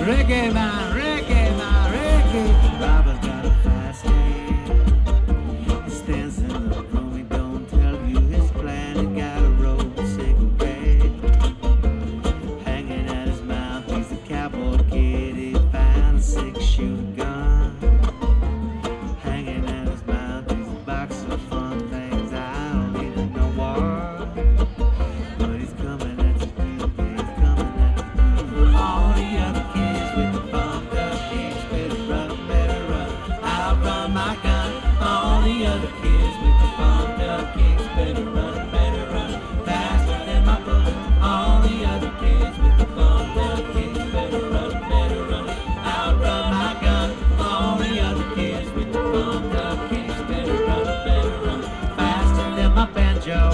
Reggae man, reggae man, reggae. Robber's got a fast hand. He stands in the room, he don't tell you his plan. He got a rolled cigarette hanging at his mouth. He's a cowboy kid, he found a six-shooter gun hanging at his mouth. He's a box of fun things, I don't even know what. But he's coming at you, yeah, he's coming at you. All the other kids with the bumped up kicks better run, I'll run my gun. All the other kids with the bumped up kicks better run, faster than my bullet. All the other kids with the bumped up kicks better run, I'll run my gun. All the other kids with the bumped up kicks better run, faster than my banjo.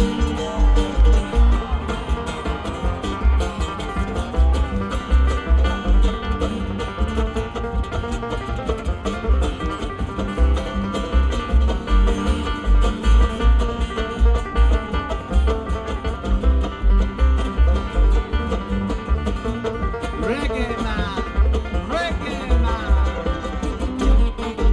Reggae man, reggae man.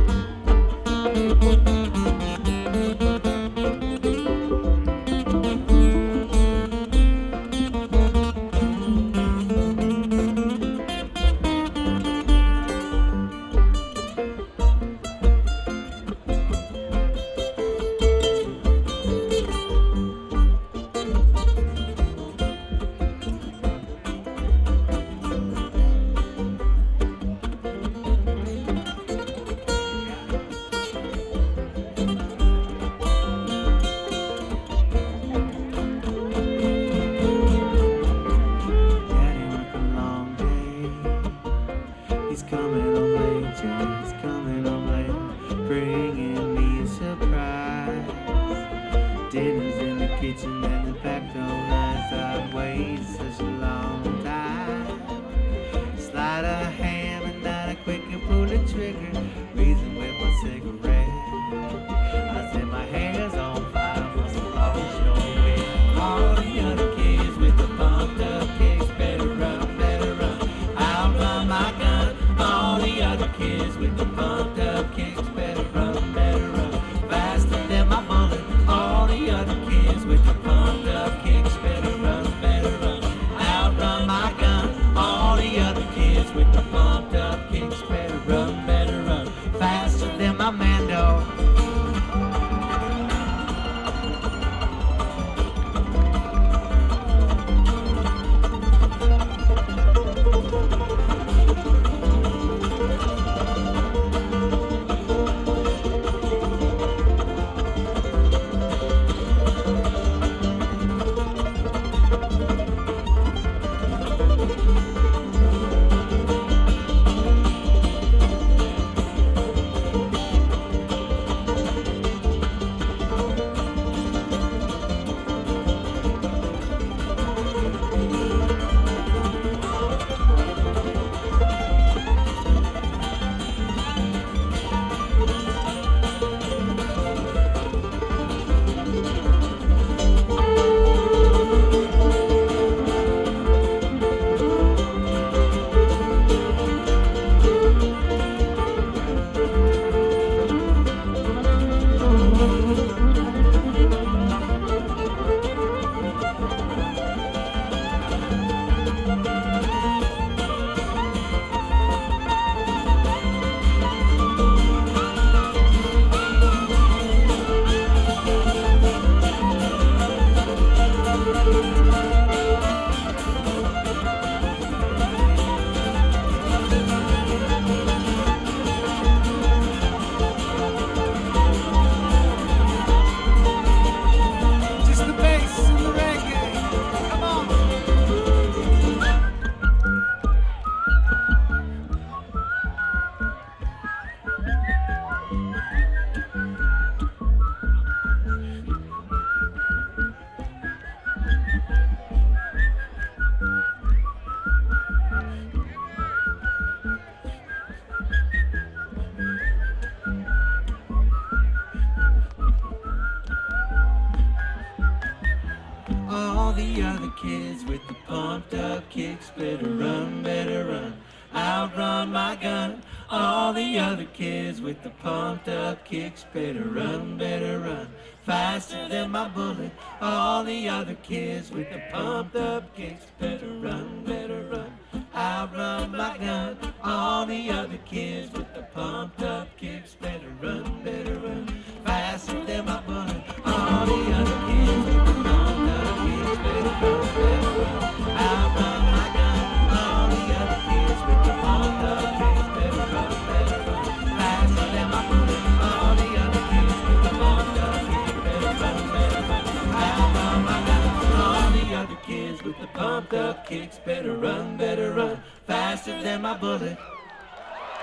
Daddy worked a long day. He's coming home late, yeah, he's coming home late, bringing me a surprise. Dinner's in the kitchen and the back door nice. I've waited such a long time. Slide a ham and not a quick and pull the trigger. Reason with my cigarette. I said my hair's on fire, must have lost your way. All the other kids with the pumped up kicks better run, I'll run my gun. All the other kids with the pumped up kicks better run, faster than my bullet. All the other kids with the pumped up kicks better run, I'll run my gun. All the other kids with the pumped up kicks better run, faster than my Mando. Just the bass and the reggae. Come on. All the other kids with the pumped up kicks better run, outrun my gun. All the other kids with the pumped up kicks better run, faster than my bullet. All the other kids with the pumped up kicks better run, outrun my gun. All the other kids with the pumped up kicks better run, faster than my bullet. All the other kids with the pumped up kicks better run, outrun my gun. All the other kids with the pumped up kicks better run, faster than my bullet. All the other kids with the pumped up kicks better run, outrun my gun. All the other kids with the pumped up kicks better run, faster than my bullet.